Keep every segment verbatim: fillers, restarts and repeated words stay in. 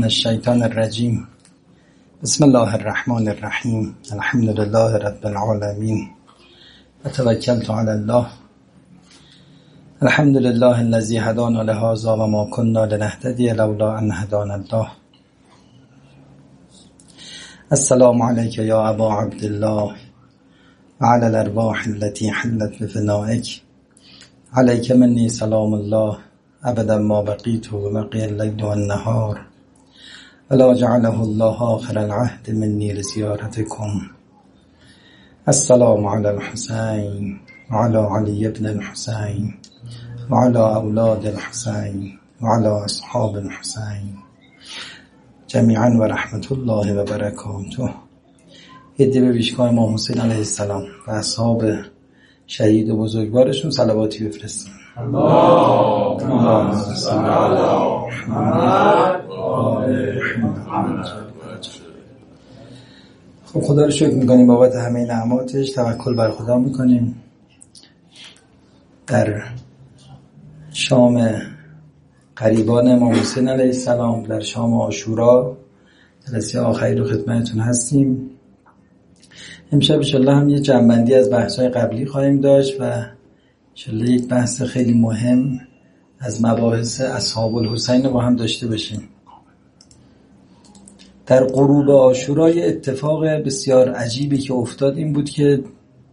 من الشیطان الرجیم. بسم الله الرحمن الرحیم. الحمد لله رب العالمین و توکلت علی الله. الحمد لله الذی هدانا لهذا و ما كنا لنهتدی لولا ان هدانا الله. السلام علیک یا ابا عبدالله و علی الارواح التي حلت بفنائک. علیک منی سلام الله ابدا ما بقیت و بقی اللیل و النهار ولا جعله الله آخر العهد منی لزیارتکم. السلام علی الحسین و علی علی ابن الحسین و علی اولاد الحسین و علی اصحاب الحسین جمیعا و رحمت الله و برکاته. هدیه به پیشگاه امام حسین علیه السلام و اصحاب شهید و بزرگوارشون صلواتی بفرستیم. اللهم صل علی محمد و آل محمد. خب خدا رو شکر میکنیم بابت همه نعماتش، توکل بر خدا میکنیم. در شام قریبان امام حسین علیه السلام، در شام عاشورا، جلسه آخری رو خدمتتون هستیم. امشب انشالله هم یه جنبندی از بحث‌های قبلی خواهیم داشت و انشالله یک بحث خیلی مهم از مباحث اصحاب الحسین رو با هم داشته باشیم. در غروب عاشورا یه اتفاق بسیار عجیبی که افتاد این بود که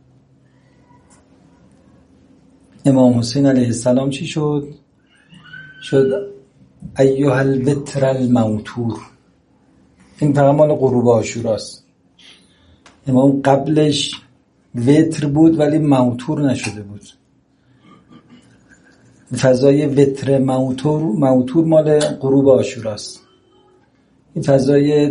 امام حسین علیه السلام چی شد؟ شد ایها الوتر الموتور. این فقط مال غروب عاشوراست. امام قبلش وتر بود ولی موتور نشده بود. فضای وتر موتور موتور مال غروب عاشوراست. این فضای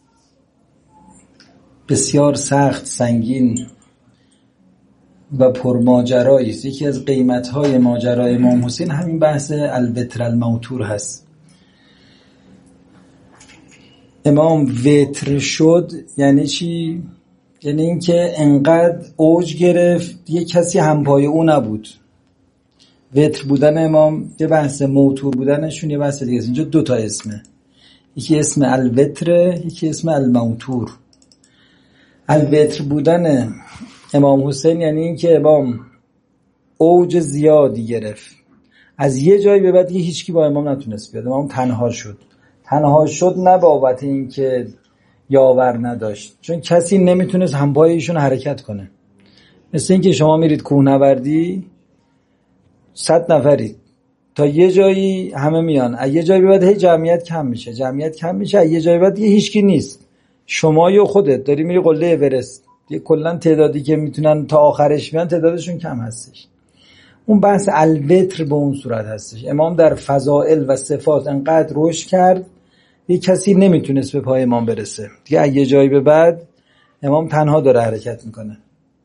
بسیار سخت، سنگین و پرماجرایی است. یکی از قیمت‌های ماجرای امام حسین همین بحث الوتر الموتور هست. امام وتر شد یعنی چی؟ یعنی اینکه انقدر اوج گرفت یه کسی همپای او نبود. وتر بودن امام یه بحث، موتور بودنشون یه بحث دیگه است. اینجا دو تا اسمه، یکی اسم الوتر، یکی اسم الموتور. الوتر بودن امام حسین یعنی اینکه امام اوج زیادی گرفت، از یه جایی به بعد دیگه هیچکی با امام نتونست بیاد. امام تنها شد. تنها شد نه بابت اینکه یاور نداشت، چون کسی نمیتونست همپای ایشون حرکت کنه. مثل اینکه شما میرید کوهنوردی، صد نفرید، تا یه جایی همه میان، از یه جایی به بعد هی جمعیت کم میشه، جمعیت کم میشه، از یه جایی بعد دیگه هیچکی نیست. شما یا خودت داری میری قله اورست، دیگه کلا تعدادی که میتونن تا آخرش بیان تعدادشون کم هستش. اون بحث الوتر به اون صورت هستش. امام در فضائل و صفات انقدر رشد کرد یه کسی نمیتونست به پای امام برسه. دیگه از یه جایی به بعد امام تنها داره حرکت میکنه.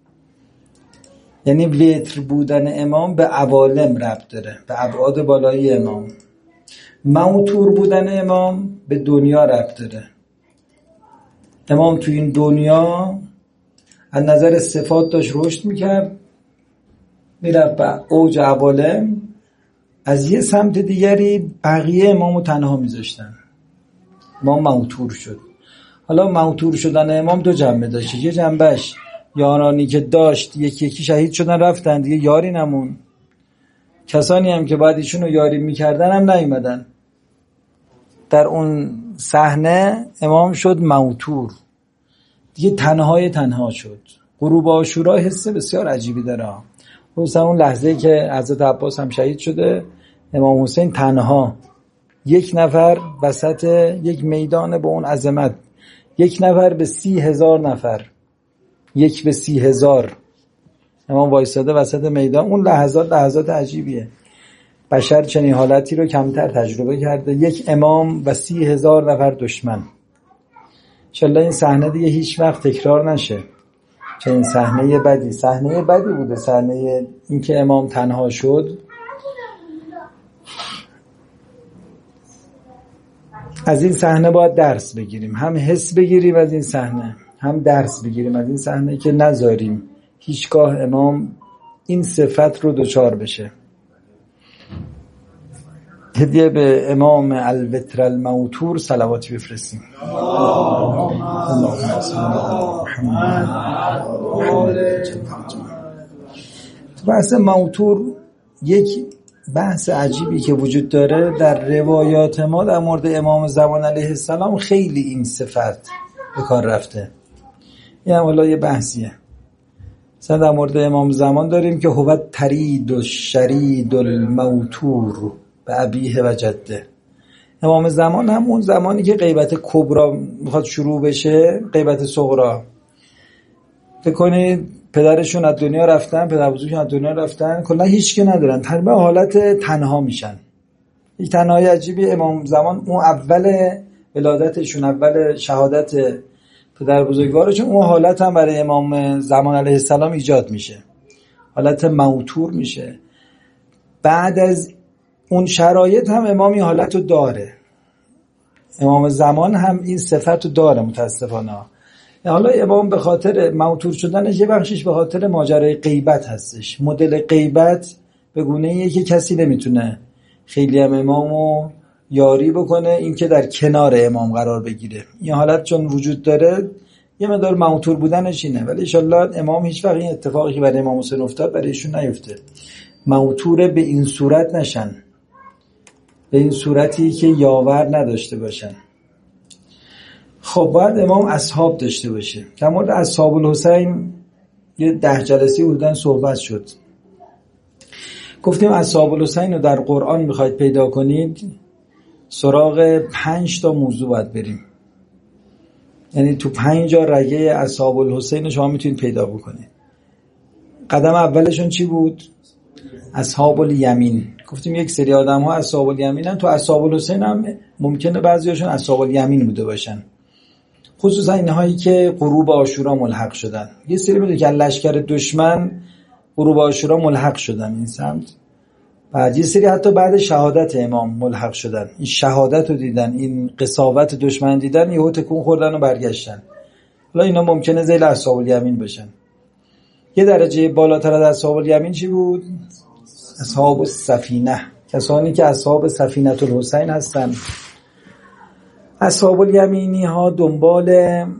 یعنی وتر بودن امام به عوالم ربط داره، به ابعاد بالایی امام. موتور بودن امام به دنیا ربط داره. امام تو این دنیا از نظر صفات داشت رشد میکرد، میرفت به اوج عوالم، از یه سمت دیگری بقیه امامو تنها میذاشتن. امام موتور شد. حالا موتور شدن امام دو جنبه داشت. یه جنبهش یارانی که داشت یکی یکی شهید شدن رفتن، دیگه یاری نمون. کسانی هم که باید ایشون رو یاری میکردن هم نیومدن. در اون صحنه امام شد موتور، دیگه تنهای تنها شد. غروب عاشورا حس بسیار عجیبی داره. مثلا اون لحظه‌ای که حضرت عباس هم شهید شده، امام حسین تنها، یک نفر وسط یک میدان با اون عظمت، یک نفر به سی هزار نفر، یک به سی هزار، امام وایساده وسط میدان. اون لحظات لحظات عجیبیه. بشر چنین حالتی رو کمتر تجربه کرده. یک امام و سی هزار نفر دشمن. انشالله این صحنه دیگه هیچ وقت تکرار نشه. چنین صحنه بدی، صحنه بدی بوده. صحنه این که امام تنها شد. از این صحنه باید درس بگیریم، هم حس بگیریم از این صحنه، هم درس بگیریم از این صحنه که نذاریم هیچگاه امام این صفت رو دوچار بشه. هدیه به امام الوتر الموتور صلواتی بفرستیم. اللهم صل علی محمد. تو بحث موتور یک بحث عجیبی که وجود داره در روایات ما در مورد امام زمان علیه السلام خیلی این صفت به کار رفته. این هم والا یه بحثیه. مثلا در مورد امام زمان داریم که هو ترید و شرید الموتور به ابیه و جده. امام زمان هم اون زمانی که غیبت کبرا میخواد شروع بشه، غیبت صغرا. فکر کنید پدرشون از دنیا رفتن، پدر بزرگشون از دنیا رفتن، کلا هیچ کی ندارن، تقریبا حالت تنها میشن. یک تنهایی عجیبی امام زمان اون اول ولادتشون، اول شهادت پدر بزرگوارشون، اون حالت هم برای امام زمان علیه السلام ایجاد میشه، حالت موتور میشه. بعد از اون شرایط هم امام این حالت رو داره، امام زمان هم این صفت رو داره متاسفانه. حالا امام به خاطر موتور شدنش یه بخشش به خاطر ماجرای غیبت هستش. مدل غیبت به گونه ایه که کسی نمیتونه خیلی هم امامو یاری بکنه، این که در کنار امام قرار بگیره. این حالت چون وجود داره یه مقدار موتور بودنش اینه، ولی انشالله امام هیچ وقت این اتفاقی که برای امام حسین افتاد برای ایشون نیفته، موتور به این صورت نشن، به این صورتی که یاور نداشته باشن. خب باید امام اصحاب داشته باشه. در مورد اصحاب الحسین یه ده جلسه بودن صحبت شد. گفتیم اصحاب الحسین رو در قرآن میخواید پیدا کنید، سراغ پنج تا موضوع باید بریم. یعنی تو پنج جا رگه اصحاب الحسین شما میتونید پیدا بکنید. قدم اولشون چی بود؟ اصحاب الیمین. گفتیم یک سری آدم ها اصحاب الیمین هم، تو اصحاب الحسین هم ممکنه بعضیاشون اصحاب الیمین بوده باشن، خصوصا اینهایی که غروب عاشورا ملحق شدن. یه سری بوده که لشکر دشمن غروب عاشورا ملحق شدن این سمت، بعد یه سری حتی بعد شهادت امام ملحق شدن، این شهادت رو دیدن، این قساوت دشمن دیدن، یهو تکون خوردن و برگشتن. حالا اینا ممکنه ذیل اصحاب الیمین بشن. یه درجه بالاتر از اصحاب الیمین چی بود؟ اصحاب السفینه، کسانی که اصحاب سفینه الحسین هستن. اصحاب الیمینی ها دنبال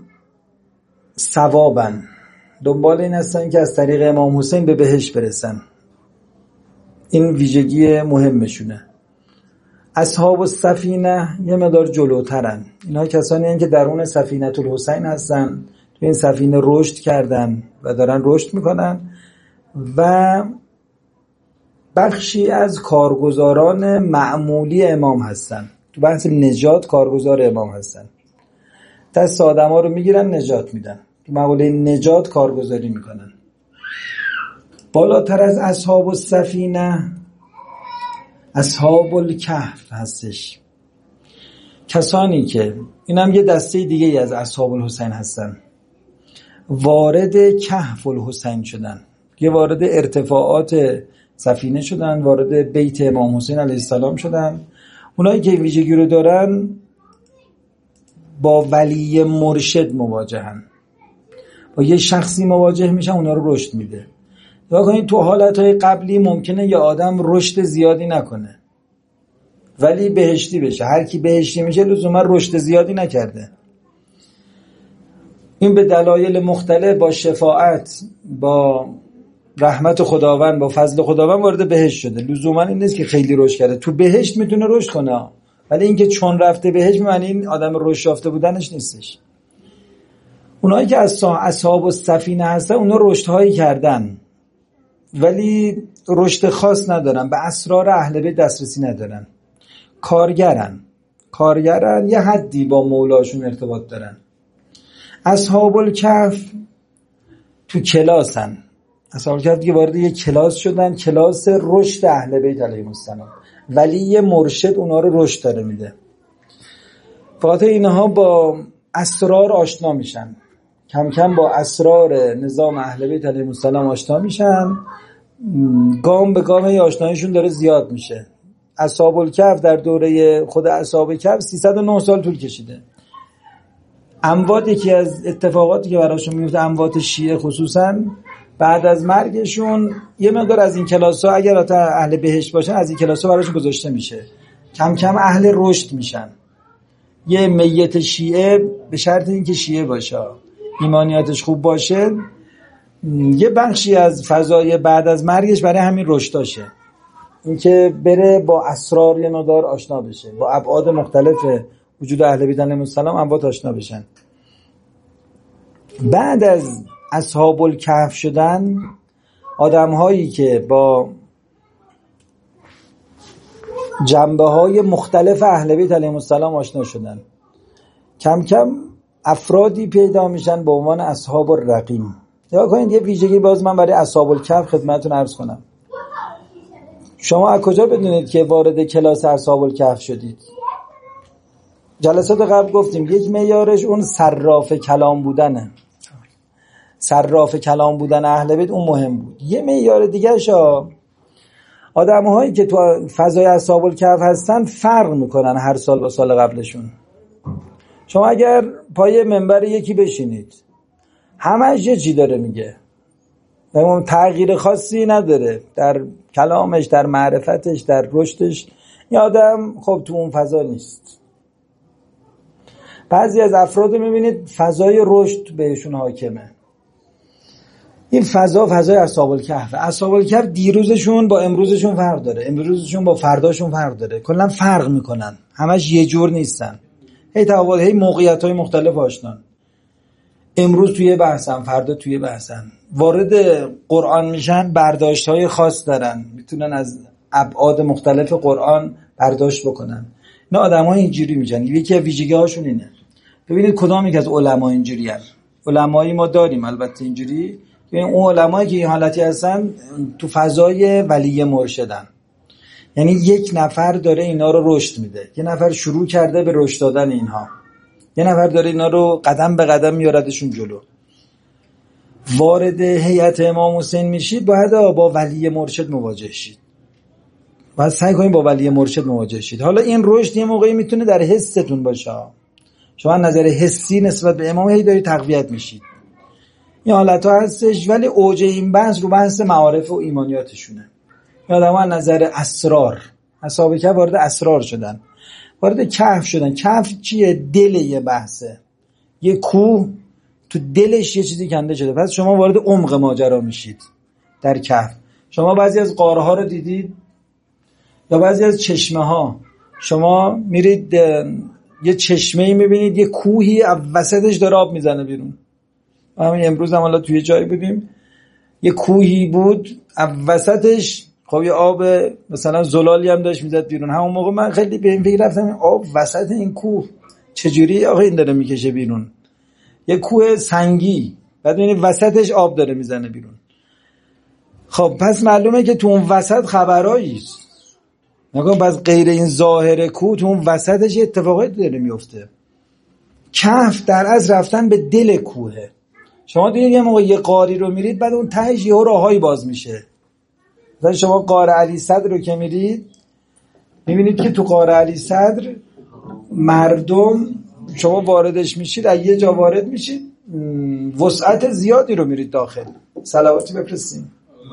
ثوابن، دنبال این هستن که از طریق امام حسین به بهشت برسن. این ویژگی مهمشونه. اصحاب السفینه یه مقدار جلوترن. اینا کسانی هستن که درون سفینه الحسین هستن، تو این سفینه رشد کردن و دارن رشد میکنن و بخشی از کارگزاران معمولی امام هستن. تو بحث نجات کارگزار امام هستن، دست آدم ها رو میگیرن نجات میدن، تو مقوله نجات کارگزاری میکنن. بالاتر از اصحاب السفینه اصحاب الکهف هستش، کسانی که اینم یه دسته دیگه ای از اصحاب الحسین هستن، وارد کهف الحسین شدن، یه وارد ارتفاعات سفینه شدن، وارد بیت امام حسین علیه السلام شدن. اونایی که ویژگی رو دارن با ولی مرشد مواجهن، با یه شخصی مواجه میشن، اونا رو رشد میده. نگاه کنید تو حالتهای قبلی ممکنه یه آدم رشد زیادی نکنه ولی بهشتی بشه. هر کی بهشتی میشه لزوما رشد زیادی نکرده. این به دلایل مختلف با شفاعت، با رحمت خداوند، با فضل خداوند وارد بهشت شده. لزوما این نیست که خیلی رشد کرده، تو بهشت میتونه رشد کنه، ولی اینکه چون رفته بهشت معنی این آدم رشد یافته بودنش نیستش. اونایی که از اصحاب السفینه هستن اونا رشدهایی کردن ولی رشد خاص ندارن، به اسرار اهل بیت دسترسی ندارن، کارگرن کارگرن یه حدی با مولاشون ارتباط دارن. اصحاب الکهف تو کلاسن، اصحاب الکهف دیگه وارد یه کلاس شدن، کلاس رشد اهل بیت علیهم السلام، ولی یه مرشد اونا رو رشد داره میده. فقط اینها با اسرار آشنا میشن، کم کم با اسرار نظام اهل بیت علیهم السلام آشنا میشن، گام به گام آشناییشون داره زیاد میشه. اصحاب الکهف در دوره خود اصحاب کهف سیصد و نه سال طول کشیده. اموات، یکی از اتفاقاتی که براشون میفته، اموات شیعه خصوصا بعد از مرگشون یه مقدار از این کلاس‌ها اگر اهل بهشت باشن از این کلاس‌ها براشون گذاشته میشه کم کم اهل رشد میشن. یه میت شیعه به شرط اینکه شیعه باشه، ایمانیاتش خوب باشه، یه بخشی از فضای بعد از مرگش برای همین رشداشه، اینکه بره با اسرار یه مقدار آشنا بشه، با ابعاد مختلف وجود اهل بیت علیهم السلام اموات آشنا بشن. بعد از اصحاب الکهف شدن، آدم هایی که با جنبه های مختلف اهل بیت علیهم السلام آشنا شدن، کم کم افرادی پیدا میشن به عنوان اصحاب الرقیم. یا کنید یه ویژگی باز من برای اصحاب الکهف خدمتتون عرض کنم. شما از کجا بدونید که وارد کلاس اصحاب الکهف شدید؟ جلسات قبل گفتیم یک معیارش اون صراف کلام بودنه، صراف کلام بودن اهل بیت اون مهم بود. یه معیار دیگه شا آدم‌هایی که تو فضای اصحاب الکهف هستن فرق میکنن هر سال با سال قبلشون. شما اگر پای منبر یکی بشینید همش یه چی داره میگه، اون تغییر خاصی نداره در کلامش، در معرفتش، در رشدش، این آدم خب تو اون فضا نیست. بعضی از افراد میبینید فضای رشد بهشون حاکمه. این فضا فضای اصحاب الکهف. اصحاب الکهف دیروزشون با امروزشون فرق داره، امروزشون با فرداشون فرق داره، کلا فرق میکنن، همش یه جور نیستن، هی تفاوت، هی موقعیت‌های مختلف آشنان. امروز توی بحثن، فردا توی بحثن، وارد قرآن میشن، برداشت‌های خاص دارن، میتونن از ابعاد مختلف قرآن برداشت بکنن. نه آدم‌ها اینجوری میشن. یکی از ویژگی‌هاشون اینه. ببینید کدام یک از علما اینجوری هستن. علمایی ما داریم البته اینجوری، ببین اون علمایی که این حالتی هستن تو فضای ولی مرشدن، یعنی یک نفر داره اینا رو رشد میده، یه نفر شروع کرده به رشد دادن اینها، یه نفر داره اینا رو قدم به قدم میاردشون جلو. وارد هیئت امام حسین میشید باید با ولی مرشد مواجه شید، باید سعی کنید با ولی مرشد مواجه شید. حالا این رشد یه موقعی میتونه در حستون باشه، شما نظر حسی نسبت به امام هی داری تقویت میشید، این حالت ها هستش، ولی اوج این بحث رو بحث معارف و ایمانیاتشونه. یادم ها نظر اسرار، اصحاب کهف وارد اسرار شدن، وارد کهف شدن. کهف چیه؟ دل یه بحثه، یه کوه تو دلش یه چیزی کنده شده، پس شما وارد عمق ماجرا میشید در کهف. شما بعضی از غارها رو دیدید یا بعضی از چشمه ها، شما میرید یه چشمه‌ای میبینید، یه کوهی وسطش داره آب میزنه بیرون. همین امروز هم حالا توی جایی بودیم، یه کوهی بود وسطش خب یه آب مثلا زلالی هم داشت میزد بیرون. همون موقع من خیلی به این فکر رفتم آب وسط این کوه چجوری آقا این داره میکشه بیرون؟ یه کوه سنگی، بعد ببینید وسطش آب داره میزنه بیرون. خب پس معلومه که تو اون وسط خبرایی است. نگاه پس غیر این ظاهر کوه تو اون وسطش اتفاقاتی داره میفته. کهف در از رفتن به دل کوهه. شما دیدید یه موقع یه غاری رو میرید، بعد اون تهش یه راهایی باز میشه. مثلا شما غار علی صدر رو که میرید میبینید که تو غار علی صدر مردم شما واردش میشید، از یه جا وارد میشید وسعت زیادی رو میرید داخل. صلواتی بفرستیم.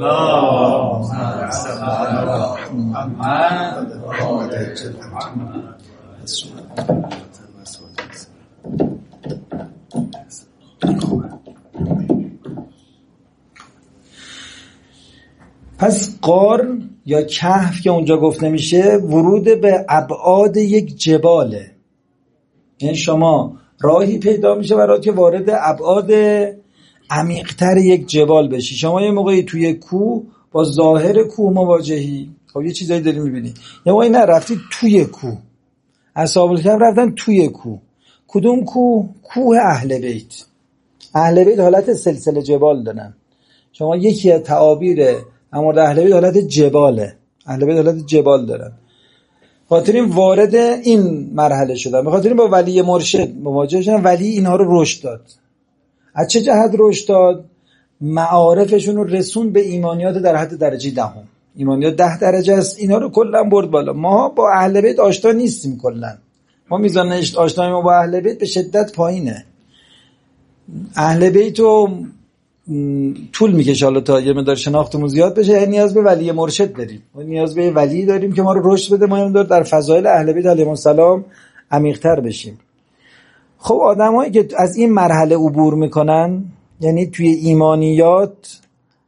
پس غار یا کهف که اونجا گفته میشه ورود به ابعاد یک جباله، یعنی شما راهی پیدا میشه برات که وارد ابعاد عمیق‌تر یک جبال بشی. شما یه موقعی توی کوه با ظاهر کوه مواجهی، خب یه چیزایی داری میبینی، یه موقعی نه رفتی توی کوه. اصحاب الکهف رفتن توی کوه. کدوم کوه؟ کوه اهل بیت. اهل بیت حالت سلسله جبال دارن. شما یکی از تعابیر امر اهل بیت حالت جباله، اهل بیت حالت جبال دارن. خاطر این وارد این مرحله شدن، به خاطر این با ولی مرشد مواجه شدن. ولی اینها رو رشد داد. از چه جهت رشد داد؟ معارفشون رو رسون به ایمانیات در حد درجه دهم. ایمانیات ده درجه است، اینا رو کلا برد بالا. ما با اهل بیت آشنا نیستیم کلا. ما میزان آشنایی ما با اهل بیت به شدت پایینه. اهل بیت رو طول میکشه حالا تا یه مقدار شناختمون زیاد بشه. یعنی نیاز به ولی مرشد داریم، ما نیاز به ولی داریم که ما رو رشد بده، ما این در فضایل اهل بیت علیهم السلام عمیق‌تر بشیم. خب آدمایی که از این مرحله عبور میکنن، یعنی توی ایمانیات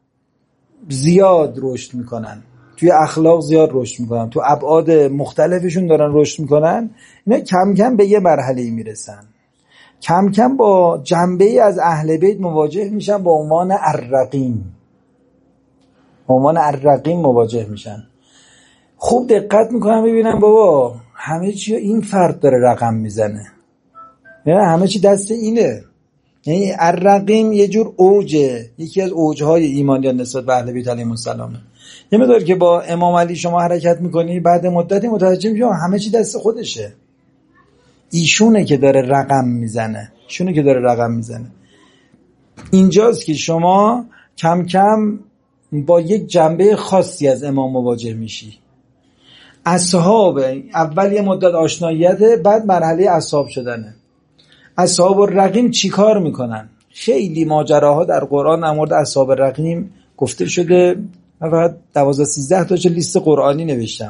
زیاد رشد میکنن، توی اخلاق زیاد رشد میکنن، تو ابعاد مختلفشون دارن رشد میکنن، اینا کم کم به یه مرحله میرسن، کم کم با جنبه‌ای از اهل بیت مواجه میشن، با عنوان الرقیم، با عنوان الرقیم مواجه میشن. خوب دقت میکنن ببینن بابا همه چی این فرد داره رقم میزنه، یعنی همه چی دست اینه. یعنی الرقیم یه جور اوجه، یکی از اوجهای ایمانیت نسبت به اهل بیت علیهم السلام. یه مقدار که با امام علی شما حرکت میکنی، بعد مدتی متوجه میشی همه چی دست خودشه، ایشونه که داره رقم میزنه، ایشونه که داره رقم میزنه. اینجاست که شما کم کم با یک جنبه خاصی از امام مواجه میشی. اصحاب اول یه مدت آشناییته، بعد مرحله اصحاب شدنه. اصحاب الرقیم چی کار میکنن؟ خیلی ماجراها در قرآن در مورد اصحاب الرقیم گفته شده. من فقط دوازده سیزده تا چه لیست قرآنی نوشتم.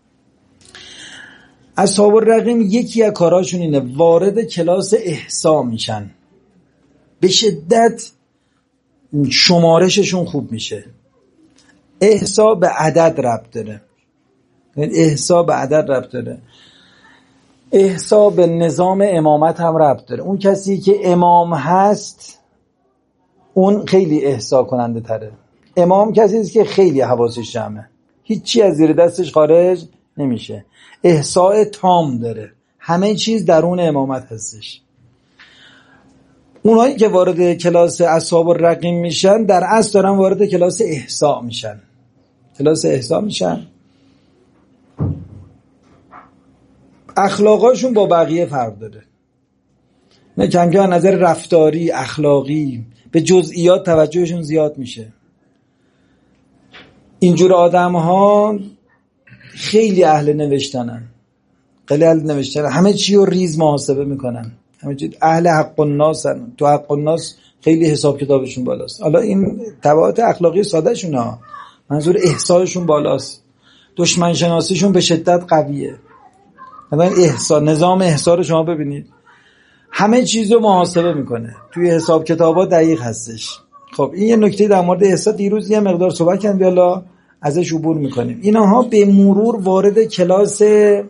اصحاب الرقیم یکی از کاراشون اینه وارد کلاس احصا میشن، به شدت شمارششون خوب میشه. احصا به عدد ربط داره، احصا به عدد ربط داره، احصا به نظام امامت هم ربط داره. اون کسی که امام هست اون خیلی احصا کننده تره. امام کسی است که خیلی حواسش جمعه، هیچی از زیر دستش خارج نمیشه، احصاء تام داره، همه چیز درون امامت هستش. اونایی که وارد کلاس اصحاب الرقیم میشن در اصل دارن وارد کلاس احصاء میشن، کلاس احصاء میشن. اخلاقاشون با بقیه فرق داره، نه کم کم از نظر رفتاری اخلاقی به جزئیات توجهشون زیاد میشه. اینجور آدم ها خیلی اهل نوشتنن، خیلی اهل نوشتنن، همه چی رو ریز محاسبه میکنن، همه چی اهل حق الناسن، تو حق الناس خیلی حساب کتابشون بالاست. حالا این تبعات اخلاقی ساده شون ها، منظور احصایشون بالاست، دشمن شناسیشون به شدت قویه. مثلا احصا، نظام احصا رو شما ببینید، همه چیز رو محاسبه میکنه، توی حساب کتابا دقیق هستش. خب این یه نکته در مورد احصا دیروز یه مقدار صحبت کردیم، حالا ازش عبور میکنیم. اینها به مرور وارد کلاس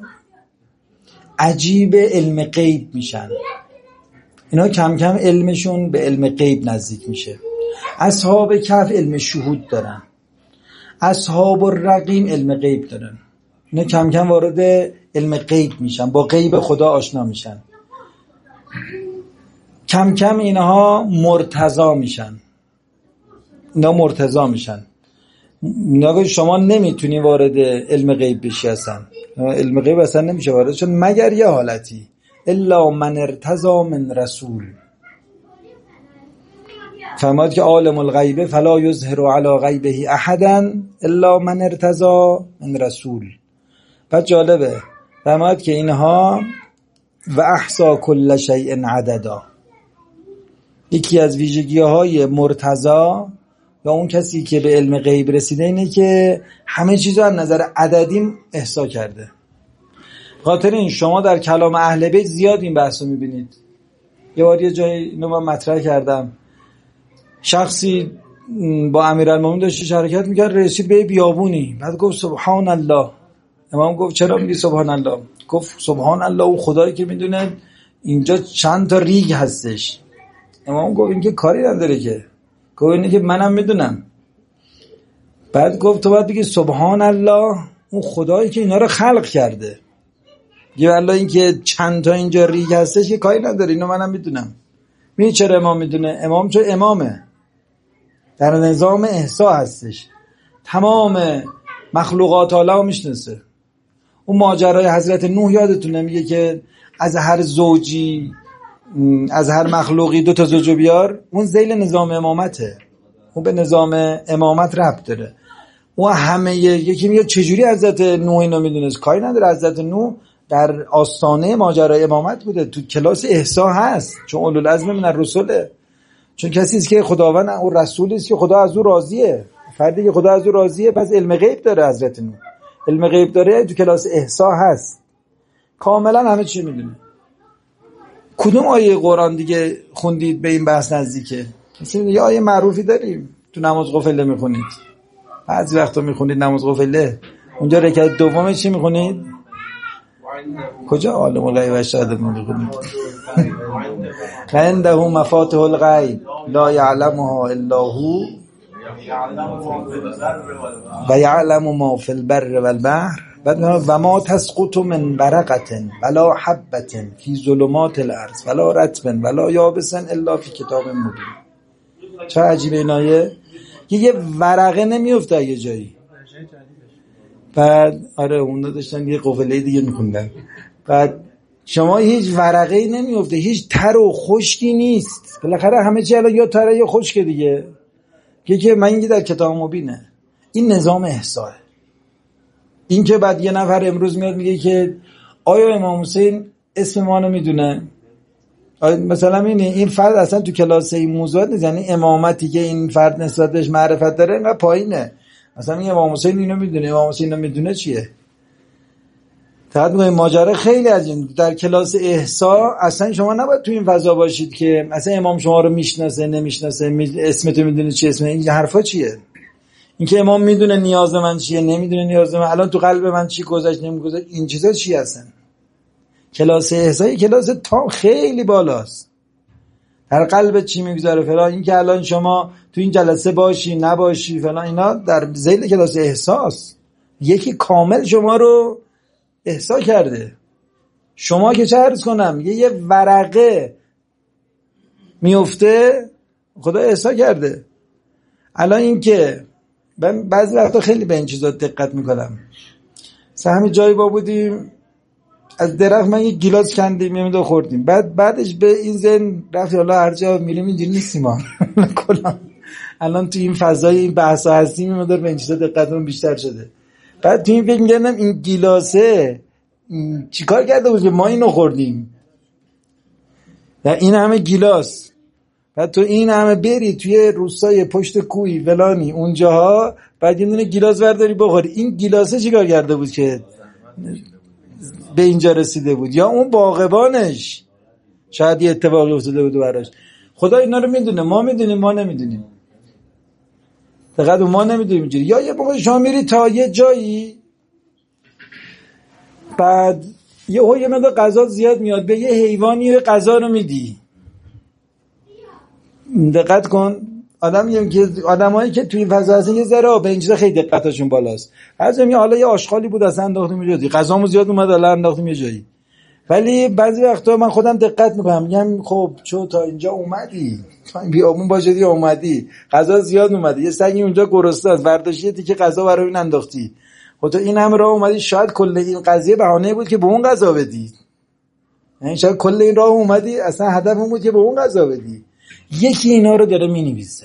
عجیب علم غیب میشن، اینا کم کم علمشون به علم غیب نزدیک میشه. اصحاب کهف علم شهود دارن، اصحاب الرقیم علم غیب دارن، اینا کم کم وارد علم غیب میشن، با غیب خدا آشنا میشن. کم کم اینها مرتضی میشن، اینا مرتضی میشن. اینا شما نمیتونی وارد علم غیب بشی، اصلا علم غیب اصلا نمیشه وارد شد مگر یه حالتی، الا من ارتضی من رسول. فرماد که عالم الغیب فلا یظهر علی غیبه احدا الا من ارتضی من رسول. بعد جالبه فرماد که اینها و احصا کل شیء عددا. یکی از ویژگی‌های مرتضی یا اون کسی که به علم غیب رسیده اینه که همه چیز رو از نظر عددی احصا کرده. خاطر این شما در کلام اهل بیت زیاد این بحث رو میبینید. یه بار یه جایی اینو من مطرح کردم، شخصی با امیرالمومنین داشت حرکت میکرد، رسید به بیابونی، بعد گفت سبحان الله. امام گفت چرا میگی سبحان الله؟ گفت سبحان الله، او خدایی که میدونه اینجا چند تا ریگ هستش. امام گفت این که کاری نداره که، گفت اینه که منم میدونم. بعد گفت تو باید بگی سبحان الله، اون خدایی که اینا رو خلق کرده. یه والله این که چند تا اینجا ریگ هستش که کاری نداره، اینو منم میدونم. میدونی چرا امام میدونه؟ امام چون امامه، در نظام احصا هستش، تمام مخلوقات عالم میشناسه. اون ماجرای حضرت نوح یادتونه میگه که از هر زوجی، از هر مخلوقی دو تا زوجو بیار، اون ذیل نظام امامته، اون به نظام امامت ربط داره. اون همه یکی میگه چجوری حضرت نوح اینو میدونست؟ کاری نداره، حضرت نوح در آستانه ماجرای امامت بوده، تو کلاس احصا هست، چون اولوالعزم من الرسل. چون کسی است که خداوند او رسولی است که خدا از او راضیه. فردی که خدا از او راضیه پس علم غیب داره. حضرت نوح علم غیب داره، تو کلاس احصا هست، کاملا همه چی میدونه. کدوم آیه قرآن دیگه خوندید به این بحث نزدیکه؟ مثلا یه آیه معروفی داریم تو نماز قفله میخونید، بعضی وقتا میخونید نماز قفله اونجا رکعت دومه چی میخونید؟ کجا عالم الغیب و شهادت میخونید؟ عنده مفاتح الغیب لا یعلمها الا هو و یعلم ما فی البر والبحر و ما تسقط من ورقة ولا حبة فی ظلمات الارض ولا رطب ولا یابس الا فی کتاب مبین. چه عجیبه این آیه، یه ورقه نمیفته یه جایی. بعد آره اون داشتن یه قفله دیگه میخوندن، بعد شما هیچ ورقه‌ای نمیفته، هیچ تر و خشکی نیست، بالاخره همه چی الان یا تره یا خشک دیگه. که که من اینکه در کتاب مبینه، این نظام احصائه. این که بعد یه نفر امروز میاد میگه که آیا امام حسین اسم ما رو میدونه، مثلا این این فرد اصلا تو کلاس این موضوع نیست، یعنی امامتی که این فرد نسبت بهش معرفت داره اینقدر پایینه. مثلا این امام حسین اینو میدونه، امام حسین اینو میدونه چیه؟ تا میگه ماجرا خیلی از این در کلاس احصا اصلا شما نباید تو این فضا باشید که مثلا امام شما رو میشناسه نمیشناسه، می... اسمتو میدونه چی اسم این حرفا چیه؟ اینکه امام میدونه نیاز من چیه نمیدونه نیاز من الان تو قلب من چی گذشت نمیگذشت، این چیزا چی هستن؟ کلاس احصا کلاس تا خیلی بالاست، در قلب چی میگذاره فلان. این که الان شما تو این جلسه باشی نباشی فلان اینا در ذیل کلاس احساس. یکی کامل شما رو احسا کرده. شما که چه عرض کنم یه یه ورقه میفته خدا احسا کرده. الان این که من بعضی وقتا خیلی به این چیزا دقت میکنم. مثلا همین جایی با بودیم از درخت من یک گیلاس کندیم یه مقدار خوردیم، بعد بعدش به این ذهن رفت حالا هر جا میریم اینجوری نیستیم ما کلا الان تو این فضای این بحثا هستیم یه مقدار به این چیزا دقتمون بیشتر شده. بعد تو این فکر می‌کردم این گیلاسه چیکار کرده بود که ما اینو خوردیم، یا این همه گیلاس، بعد تو این همه بری توی روستای پشت کوی فلانی اونجاها بعد یه دونه گیلاس برداری بخوری، این گیلاسه چیکار کرده بود که به اینجا رسیده بود؟ یا اون باغبانش شاید یه اتفاقی افتاده بود براش. خدا اینا رو میدونه، ما میدونیم ما نمیدونیم، فقط ما نمیدونیم اینجوری. یا یه موقع شما میری تا یه جایی بعد یه هو یه مقدار غذا زیاد میاد به یه حیوانی غذا رو میدی، دقت کن. آدم که آدمایی که توی فضا هستن یه ذره به این چیزا خیلی دقتشون بالاست. بعضی میگه حالا یه آشغالی بود اصلا انداختیم یه جایی، غذامو زیاد اومد الان انداختیم یه جایی. ولی بعضی وقتا من خودم دقت میکنم میگم خب چو تا اینجا اومدی، تا این بیابون باشه دی اومدی، غذا زیاد اومده، یه سگی اونجا گرسنه است ورداشتی تیکه غذا برای این انداختی، خب تو این همه راه اومدی، شاید کل این قضیه بهانه بود که به اون غذا بدی، یعنی شاید کل این راه اومدی اصلا هدف اون بود که به اون غذا بدی. یکی اینا رو داره مینویسه،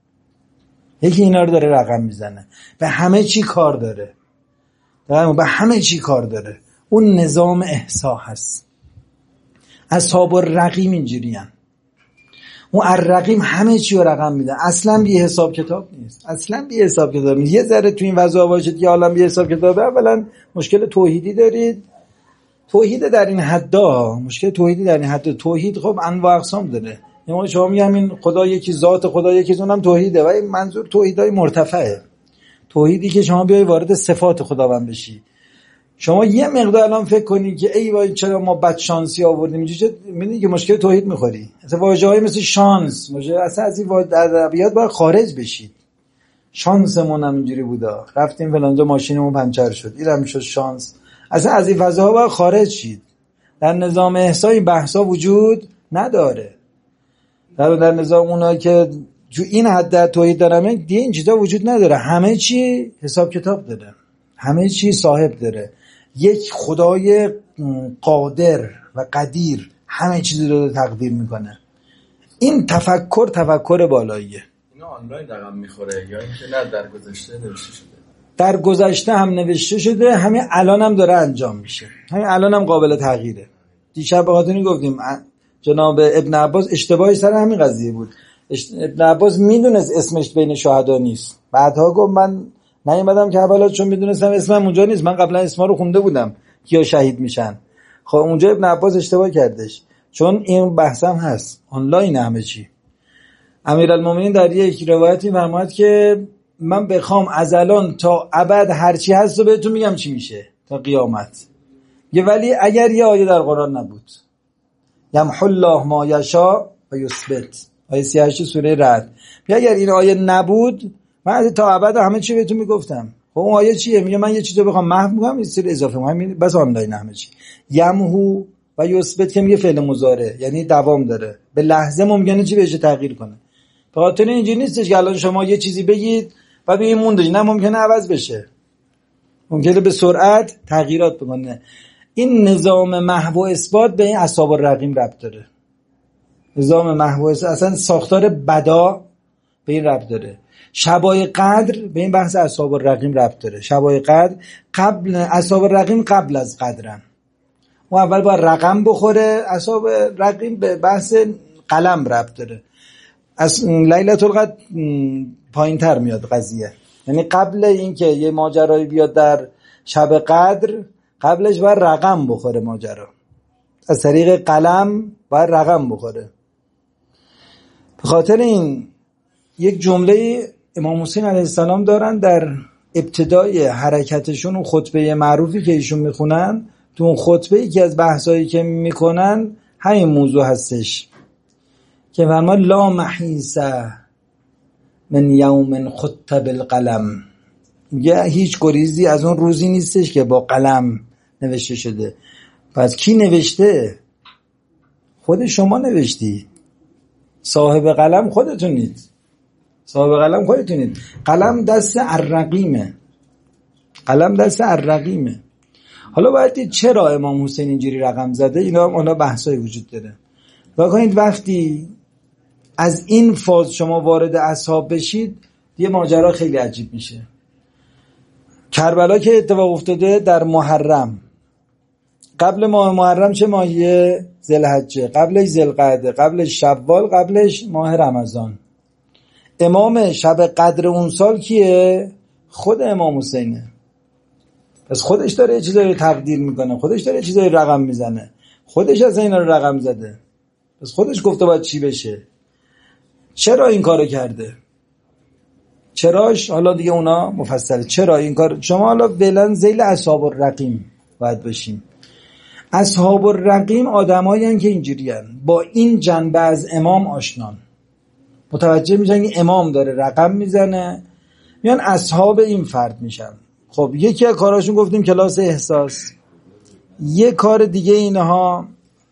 یکی اینا رو داره رقم میزنه، به همه چی کار داره، به همه چی کار داره. اون نظام احصا هست. اصحاب الرقیم اینجوریان، اون الرقیم همه چی رو رقم میده، اصلا بی حساب کتاب نیست، اصلا بی حساب کتاب نیست. یه ذره تو این وضع باشید که عالم بی حساب کتابه، اولا مشکل توحیدی دارید، توحید در این حدا، مشکل توحیدی در این حدا. توحید خب انواع اقسام داره. یه موقع شما میگم این خدا یکی، ذات خدا یکی، اونم توحیده، ولی منظور توحیدای مرتفعه. توحیدی که شما بیای وارد صفات خداوند بشی. شما یه مقدار الان فکر کنی که ای وای چرا ما بد شانسی آوردیم اینجوری، میبینی که مشکل توحید میخوری. مثلا واژه‌های مثل شانس، واژه اصلا از این ادبیات باید خارج بشید. شانسمون هم اینجوری بودا، رفتیم فلانجا ماشینمون پنچر شد، اینم شد شانس. اصلا از این فضاها باید خارج شید. در نظام احصایی بحثا وجود نداره. در در نظام اونایی که تو این حد توحید دارن دیگه این چیزا وجود نداره. همه چی حساب کتاب داره، همه چی صاحب داره. یک خدای قادر و قدیر همه چیزی رو تقدیر میکنه. این تفکر تفکر بالاییه. اینا آنلاین رقم میخوره یا اینکه نه در گذشته نوشته شده؟ در گذشته هم نوشته شده، همین الان هم داره انجام میشه، همین الان هم قابل تغییره. دیشب به خاطر این گفتیم جناب ابن عباس اشتباهی سر همین قضیه بود. ابن عباس میدونست اسمش بین شهدا نیست، بعدها گفت من نیومدم کربلا چون میدونستم اسمم اونجا نیست، من قبلا اسما رو خونده بودم کیا شهید میشن. خب اونجا ابن عباس اشتباه کردش، چون این بحثم هست آنلاین همه چی. امیرالمومنین در یک روایتی فرمود که من بخوام از الان تا ابد هرچی هست رو بهتون میگم چی میشه تا قیامت. یه ولی اگر یه آیه در قرآن نبود، یمحو الله ما یشاء و یثبت، آیه سی و هشت سوره رعد، اگر این آیه نبود من تا ابد همه چی بهتون میگفتم. خب اون آیه چیه؟ میگه من یه چیزو بخوام محو میگم این سری اضافه میگم بس آنلاین همه چی. یمحو و یثبت که میگه فعل مضارع یعنی دوام داره، به لحظه ممکنه چی بشه تغییر کنه. به خاطر اینجوری نیستش که الان شما یه چیزی بگید و بگید موندش، نه ممکنه عوض بشه، ممکنه به سرعت تغییرات بکنه. این نظام محو و اثبات به این اصحاب الرقیم ربط داره. نظام محو و اثبات اصلا ساختار بدا به این ربط داره. شبای قدر به این بحث اصحاب الرقیم ربط داره. شبای قدر قبل اصحاب الرقیم قبل از قدرن. و اول با رقم بخوره. اصحاب الرقیم به بحث قلم ربط داره. از لیلة القدر پایین‌تر میاد قضیه، یعنی قبل اینکه یه ماجرایی بیاد در شب قدر قبلش باید رقم بخوره ماجرا، از طریق قلم باید رقم بخوره. به خاطر این یک جمله امام حسین علیه السلام دارن در ابتدای حرکتشون و خطبه معروفی که ایشون میخونن، تو اون خطبه ای که از بحثایی که میکنن همین موضوع هستش که فرما لا محیص من یوم خط بالقلم، یه هیچ گریزی از اون روزی نیستش که با قلم نوشته شده. پس کی نوشته؟ خود شما نوشتی، صاحب قلم خودتونید، صاحب قلم خودتونید. قلم دست الرقیمه، قلم دست الرقیمه. حالا باید دید چرا امام حسین اینجوری رقم زده، اینا هم اونا بحثای وجود داره. واقعا وقتی از این فاز شما وارد اصحاب بشید یه ماجرا خیلی عجیب میشه. کربلا که اتفاق افتاده در محرم، قبل ماه محرم چه ماهیه؟ ذوالحجه، قبلش ذوالقعده، قبلش شوال، قبلش ماه رمضان. امام شب قدر اون سال کیه؟ خود امام حسینه. پس خودش داره یه چیزایی رو تقدیر میکنه، خودش داره یه چیزایی رقم میزنه، خودش از اینا رو رقم زده، پس خودش گفته باید چی بشه. چرا این کارو کرده؟ چراش حالا دیگه اونا مفصله. چرا این کار؟ شما حالا فعلا ذیل اصحاب الرقیم باید بشیم. اصحاب الرقیم آدمایی هستن که اینجوری هستن، با این جنبه از امام آشنان، متوجه میشن که امام داره رقم میزنه، میان اصحاب این فرد میشن. خب یکی از کاراشون گفتیم کلاس احساس، یه کار دیگه اینها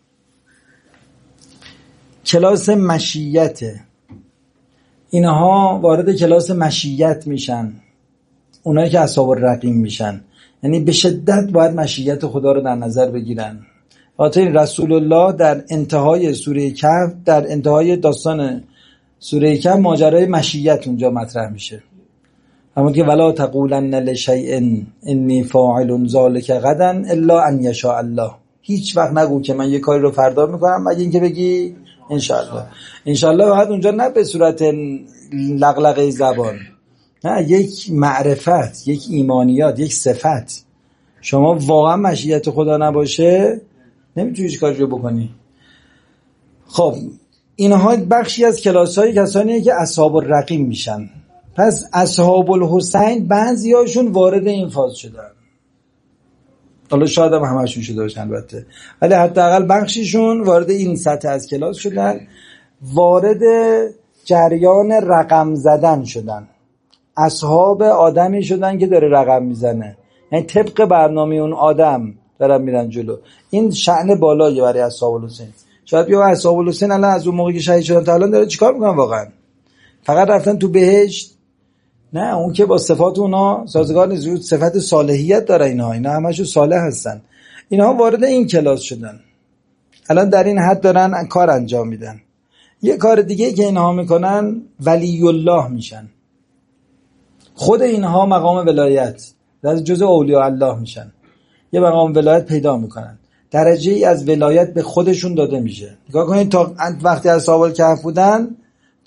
کلاس مشیته. اینها وارد کلاس مشیت میشن، اونایی که اصحاب الرقیم میشن، یعنی به شدت باید مشیت خدا رو در نظر بگیرن. خاطر رسول الله در انتهای سوره کهف، در انتهای داستان سوره کهف ماجرای مشیت اونجا مطرح میشه. همون که ولا تقولن لشیء انی فاعل ذلک غدا الا ان یشاء الله، هیچ وقت نگو که من یه کاری رو فردا میکنم مگه اینکه بگی انشاءالله. انشاءالله باید اونجا نه به صورت لغلقه زبان، نه، یک معرفت، یک ایمانیات، یک صفت. شما واقعا مشیت خدا نباشه نمیتونی هیچ کاری رو بکنی. خب اینها بخشی از کلاس‌های کسانیه که اصحاب الرقیم میشن. پس اصحاب الحسین بعضیاشون وارد این فاز شدن، حالا شاید هم همشون شده باشن البته، ولی حداقل بخشیشون وارد این سطح از کلاس شدن، وارد جریان رقم زدن شدن. اصحاب آدمی شدن که داره رقم میزنه، یعنی طبق برنامه اون آدم دارن میرن جلو. این شأن بالایی برای اصحاب الحسین. شاید بیا اصحاب الحسین الان از اون موقعی که شهید شدن تا الان داره چیکار میکنن واقعا؟ فقط رفتن تو بهشت؟ نه، اون که با صفات اونا سازگار نیست، صفت صالحیت داره اینها، اینا همشون صالح هستن. اینها وارد این کلاس شدن، الان در این حد دارن کار انجام میدن. یه کار دیگه که اینها میکنن ولی الله میشن. خود اینها مقام ولایت در جزء اولیاء الله میشن، یه مقام ولایت پیدا میکنن، درجه ای از ولایت به خودشون داده میشه. نگاه کنید تا وقتی اصحاب الکهف بودن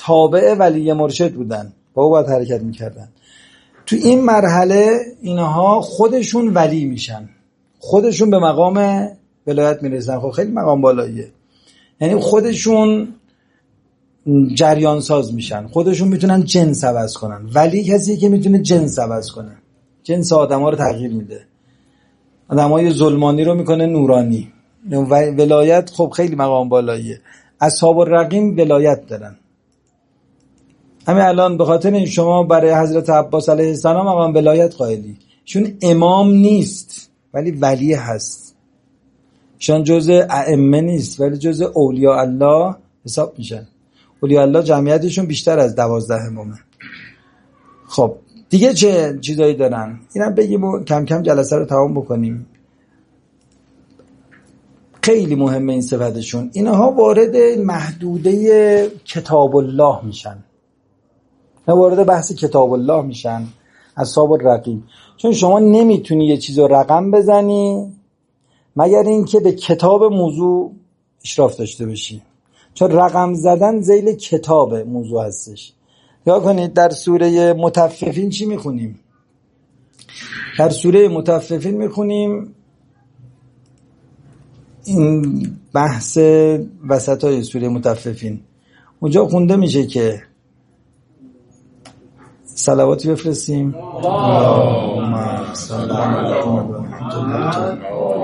تابع ولی مرشد بودن، با او باید حرکت میکردن. تو این مرحله اینها خودشون ولی میشن، خودشون به مقام ولایت میرسن. خب خیلی مقام بالاییه، یعنی خودشون جریان ساز میشن، خودشون میتونن جنس عوض کنن. ولی کسی که میتونه جنس عوض کنه، جنس آدم ها رو تغییر میده، آدم های ظلمانی رو میکنه نورانی. ولایت خب خیلی مقام بالاییه. اصحاب الرقیم ولایت دارن. همین الان به خاطر این شما برای حضرت عباس علیه السلام مقام ولایت قائلی، چون امام نیست ولی ولی هست، چون جزء ائمه نیست ولی جزء اولیاء الله حساب میشن. اولیاء الله جمعیتشون بیشتر از دوازده امامه. خب دیگه چه چیزایی دارن اینم بگیم و کم کم جلسه رو تمام بکنیم. خیلی مهمه این صفتشون. اینها وارد محدوده کتاب الله میشن، نه وارد بحث کتاب الله میشن. اصحاب الرقیم، چون شما نمیتونی یه چیز رو رقم بزنی مگر اینکه به کتاب موضوع اشراف داشته باشی، چون رقم زدن ذیل کتاب موضوع هستش. یا کنید در سوره مطففین چی میخونیم؟ در سوره مطففین میخونیم این بحث وسطای سوره مطففین، اونجا خونده میشه که صلواتی بفرستیم اللهم صل علی محمد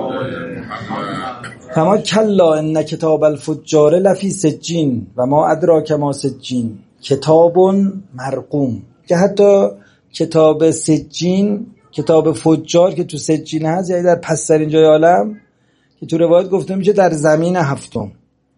کما کلا ان کتاب الفجار لفی سجین و ما ادراک ما سجین کتاب مرقوم. که حتی کتاب سجین، کتاب فجار که تو سجین هست، یعنی در پسترین جای عالم، که تو روایت گفته میشه در زمین هفتم.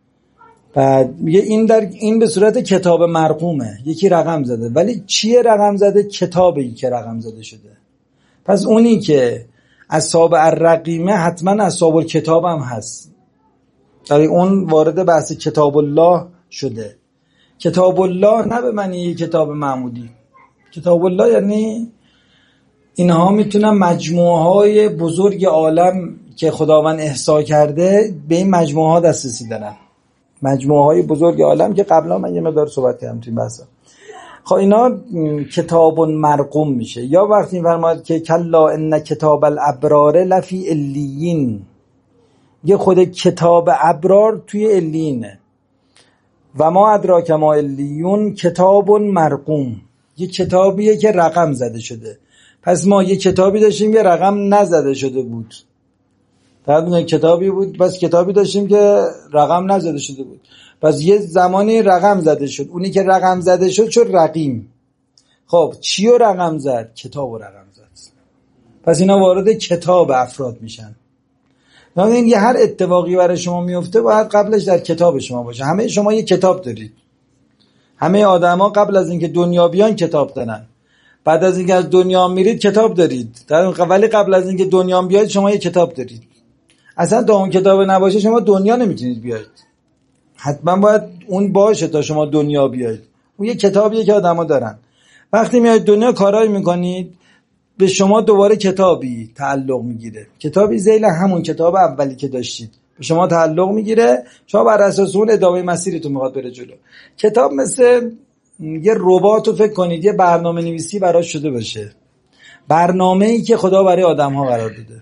بعد میگه این در این به صورت کتاب مرقومه، یکی رقم زده. ولی چیه رقم زده؟ کتابی که رقم زده شده. پس اونی که اصحاب الرقیمه حتما اصحاب الکتاب هم هست، یعنی اون وارد بحث کتاب الله شده. کتاب الله نه به معنی کتاب معمولی. کتاب الله یعنی اینها میتونن مجموعه های بزرگ عالم که خداوند احصا کرده، به این مجموعه ها دسترسی دارن. مجموعه های بزرگ عالم که قبلا من یه مقدار صحبت کردم توی بحثا. خب اینا کتاب مرقوم میشه. یا وقتی فرماد که کلا ان کتاب الابرار لفی علیین، یه خود کتاب ابرار توی علیینه. و ما ادراک ما علیون کتاب مرقوم، یه کتابیه که رقم زده شده. پس ما یه کتابی داشتیم که رقم نزده شده بود. طبعا کتابی بود، پس کتابی داشتیم که رقم نزده شده بود. پس یه زمانی رقم زده شد. اونی که رقم زده شد شد رقیم. خب چی رو رقم زد؟ کتاب رو رقم زد. پس اینا وارد کتاب افراد میشن. یعنی این هر اتفاقی برای شما میفته باید قبلش در کتاب شما باشه. همه شما یه کتاب دارید. همه آدما قبل از اینکه دنیا بیان کتاب دارن. بعد از اینکه از دنیا میرید کتاب دارید. ولی قبل از اینکه دنیا بیاید شما یه کتاب دارید. اصلا تا اون کتاب نباشه شما دنیا نمیتونید بیاید. حتما باید اون باشه تا شما دنیا بیاید. اون یه کتابیه که آدما دارن. وقتی میاید دنیا کارایی میکنید، به شما دوباره کتابی تعلق میگیره. کتابی ذیل همون کتاب اولی که داشتید به شما تعلق میگیره. شما بر اساس اون ادامه مسیرتون میخواد بره جلو. کتاب مثل یه رباتو فکر کنید یه برنامه نویسی براش شده باشه. برنامه‌ای که خدا برای آدم‌ها قرار داده.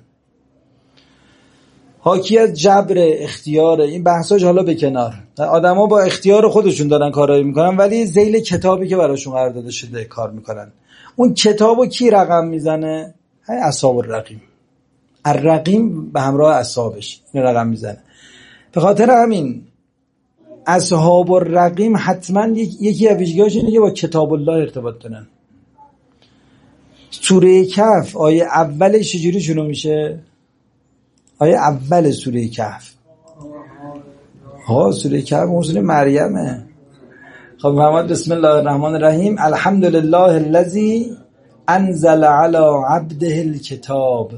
حاکی از جبر، اختیار، این بحثاش حالا به کنار. آدم‌ها با اختیار خودشون دارن کارایی میکنن، ولی ذیل کتابی که براشون قرار داده شده کار میکنن. اون کتابو کی رقم میزنه؟ همین اصحاب الرقیم. الرقیم به همراه اصحابش این رقم میزنه. به خاطر همین اصحاب الرقیم حتما یکی از ویژگی‌هاش اینه که با کتاب الله ارتباط دارن. سوره کهف آیه اولش چجوری شروع میشه؟ آیه اول سوره کهف. ها سوره کهف اون سوره مریمه. خب محمد بسم الله الرحمن الرحیم الحمدلله الذی انزل علی عبده الکتاب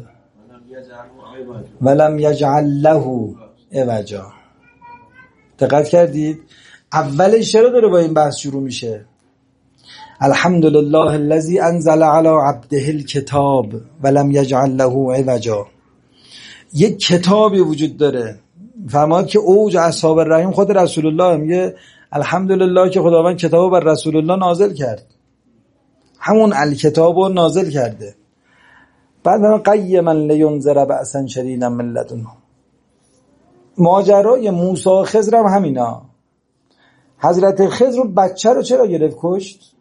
ولم یجعل له عوجا. دقت کردید؟ اولش چرا داره با این بحث شروع میشه؟ الحمدلله الذی انزل علی عبده الکتاب ولم یجعل له عوجا. یک کتابی وجود داره، فرماد که اوج اصحاب الرحیم خود رسول الله، میگه الحمدلله که خداوند کتاب بر رسول الله نازل کرد، همون الکتاب رو نازل کرده. بعد من قیما لینذر بأسا شدیدا من لدنه. ماجرای موسی و خضر هم همینا. حضرت خضر رو بچه رو چرا گرفت کشت؟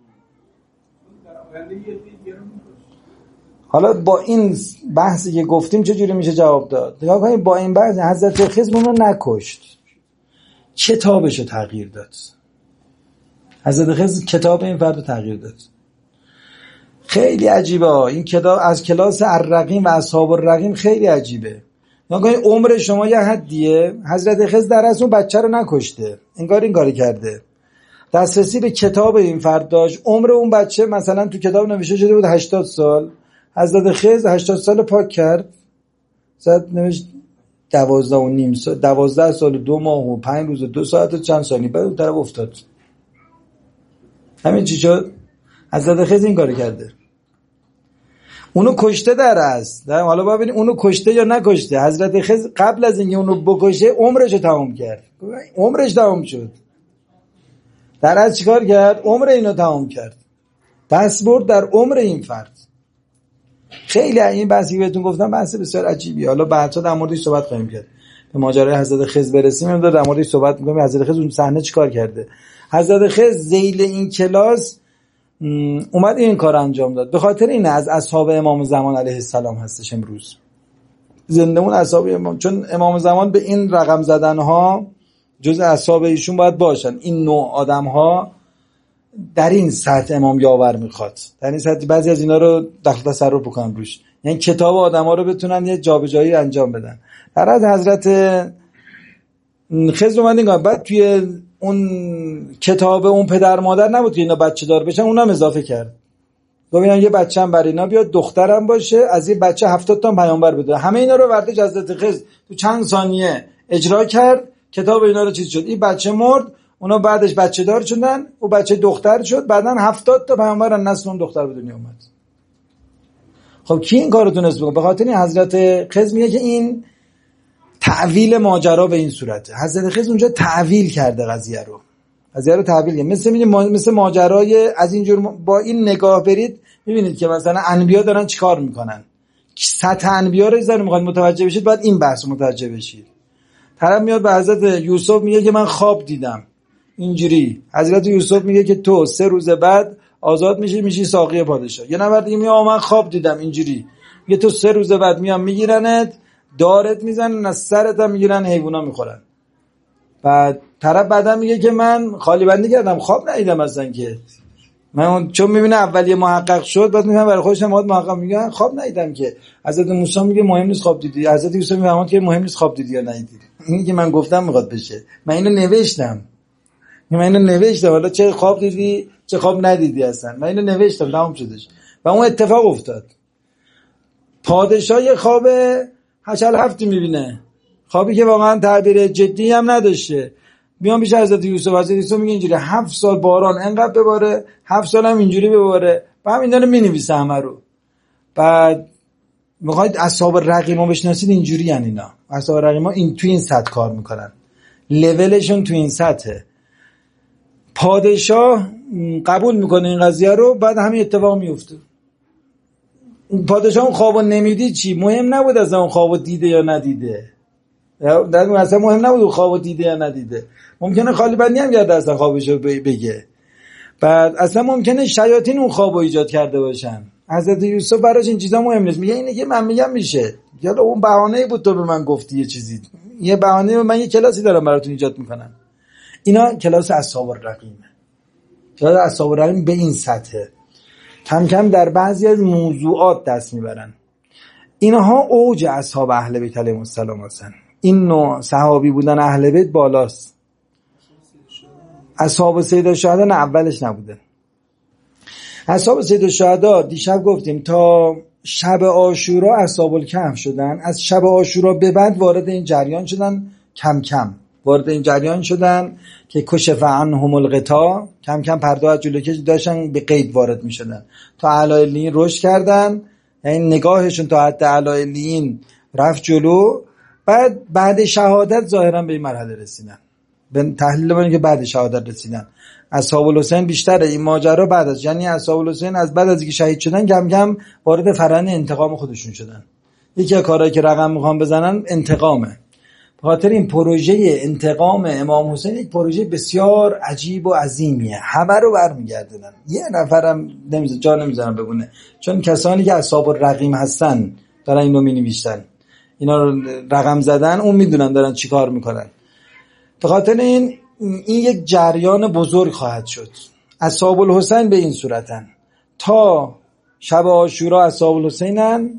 حالا با این بحثی که گفتیم چجوری میشه جواب داد؟ نگاه کنید با این بحث حضرت خضر اون رو نکشت، کتابش رو تغییر داد. حضرت خضر کتاب این فرد رو تغییر داد. خیلی عجیبه این کتاب، از کلاس الرقیم و اصحاب الرقیم خیلی عجیبه. نگاه کنید عمر شما یه حدیه، حضرت خضر در اصل اون بچه رو نکشته، انگار این کاری کرده، دسترسی به کتاب این فرد داشت. عمر اون بچه مثلا تو کتاب نوشته شده بود هشتاد سال، حضرت خضر هشتاد سال پاک کرد، زد نوشت دوازده و نیم سال، دوازده سال و دو ماه و پنج روز و دو ساعت و چند ثانیه، بعد اون طرف افتاد. همین چی شد؟ حضرت خضر این کارو کرده. اونو کشته در است. حالا ببینید اونو کشته یا نکشته. حضرت خضر قبل از اینکه اونو بکشه عمرشو تمام کرد. عمرش تمام شد. در از چیکار کرد؟ عمر اینو تمام کرد. دست برد در عمر این فرد. خیلی این بحثی که بهتون گفتم بحث بسیار عجیبیه. حالا بعدا در موردش صحبت خواهیم کرد. به ماجرای حضرت خضر برسیم هم در موردش صحبت می‌کنیم. حضرت خضر اون صحنه چیکار کرده؟ حضرت خضر ذیل این کلاس اومد این کار انجام داد. به خاطر این از اصحاب امام زمان علیه السلام هستش امروز. زندمون اصحاب امام، چون امام زمان به این رقم زدن ها جز اصحاب ایشون باید باشن. این نوع آدم ها در این سطح امام یاور میخواد، در این سطح بعضی از اینا رو دخل تصرف بکنن روش، یعنی کتاب آدم ها رو بتونن یه جابجایی انجام بدن. در از حضرت خضر اومد این بعد توی اون کتاب اون پدر مادر نبود که اینا بچه دار بشن، اونم اضافه کرد. گفتن یه بچه هم برای اینا بیاد، دخترم باشه، از یه بچه هفتاد تا پیامبر بده. همه اینا رو برداشت حضرت خضر تو چند ثانیه اجرا کرد، کتاب اینا رو چیز شد. این بچه مرد، اونا بعدش بچه دار شدن، او بچه دختر شد، بعدن هفتاد تا پیامبر از نسل اون دختر به دنیا اومد. خب کی این کارو تونست بکنه؟ به خاطر این حضرت خضر میگه که این تعویل ماجرا به این صورته. حضرت خضر اونجا تعویل کرده قضیه رو. قضیه رو تعویل کرده. مثل میگه مثل ماجرای از اینجور با این نگاه برید میبینید که مثلا انبیا دارن چیکار میکنن. سطح انبیا رو زن میخواد متوجه بشید، بعد این بحث رو متوجه بشید. طرف میاد به حضرت یوسف میگه که من خواب دیدم. اینجوری حضرت یوسف میگه که تو سه روز بعد آزاد میشی، میشی ساقی پادشاه. یه نفر دیگه میگه من خواب دیدم اینجوری. میگه تو سه روز بعد میام میگیرنت، دارت میزنن، از سرت هم میگیرن، حیونا میخورن. بعد طرف بعدا میگه که من خالی بندی کردم، خواب ندیدم اصلا که. من چون میبینه اولیه محقق شد، بعد میگم برای خودش هم محقق میگن خواب ندیدم که. حضرت موسی میگه مهم نیست خواب دیدی، حضرت یوسف میگه که مهم نیست خواب دیدی یا ندیدی. اینی که من گفتم میخواد بشه. من اینو نوشتم. من اینو نوشتم، حالا چه خواب دیدی چه خواب ندیدی اصلا. من اینو نوشتم، تمام شدش. و اون اتفاق افتاد. پادشاه یه خواب هشل هفتی میبینه، خوابی که واقعا تعبیر جدی هم نداشته. میام پیش حضرت یوسف، حضرت یوسف میگه اینجوری هفت سال باران انقدر بباره، هفت سال هم اینجوری بباره. و هم این داره مینویسه همه رو. بعد میخواید اصحاب رقیما بشناسید، اینجوری یعنی اینا. اصحاب رقیما این تو این سطح کار میکنن، لولشون تو این سطحه. پادشاه قبول میکنه این قضیه رو، بعد همین اتفاق میفته. پادشاه اون خوابو نمیدید چی؟ مهم نبود از اون خوابو دیده یا ندیده. در اصلا مهم نبود اون خوابو دیده یا ندیده. ممکنه خالی بندی هم کرده اصلا خوابشو بگه. بعد اصلا ممکنه شیاطین اون خوابو ایجاد کرده باشن. حضرت یوسف براش این چیزا مهم نیست. میگه اینه که من میگم میشه. یالا اون بهانه‌ای بود تو به من گفتی یه چیزی. یه بهانه، من یه کلاسی دارم براتون ایجاد میکنم. اینا کلاس اصحاب الرقیمه. کلاس اصحاب الرقیم به این سطحه. کم کم در بعضی از موضوعات دست میبرن. اینها اوج اصحاب اهل بیت علیهم السلام هستن. این نوع صحابی بودن اهل بیت بالاست. اصحاب سید الشهدا نه، اولش نبودن. اصحاب سید الشهدا دیشب گفتیم تا شب عاشورا اصحاب الکهف شدن. از شب عاشورا به بعد وارد این جریان شدن، کم کم وارد این جریان شدن که کشف عنهم الغطا، کم کم پرده از جلوی کش داشتن به قید وارد می شدن. تا اعلی علیین رشد کردن، یعنی نگاهشون تا حد اعلی علیین رفت جلو. بعد بعد شهادت ظاهرا به این مرحله رسیدن، به تحلیل من که بعد شهادت رسیدن. اصحاب الحسین بیشتره این ماجرا بعد از، یعنی اصحاب الحسین از بعد از اینکه شهید شدن کم کم وارد فرآیند انتقام خودشون شدن. یکی از کارهایی که رقم میخوام بزنن انتقامه. به خاطر این پروژه انتقام امام حسین یک پروژه بسیار عجیب و عظیمیه، همه رو برمیگردونن، یه نفرم نمیذارن جا نمیذارن بگونه، چون کسانی که اصحاب الرقیم هستن دارن اینو مینویسن، اینا رو رقم زدن، اون میدونن دارن چیکار میکنن. به خاطر این این یک جریان بزرگ خواهد شد. اصحاب الحسین به این صورتن تا شب عاشورا اصحاب الحسینن،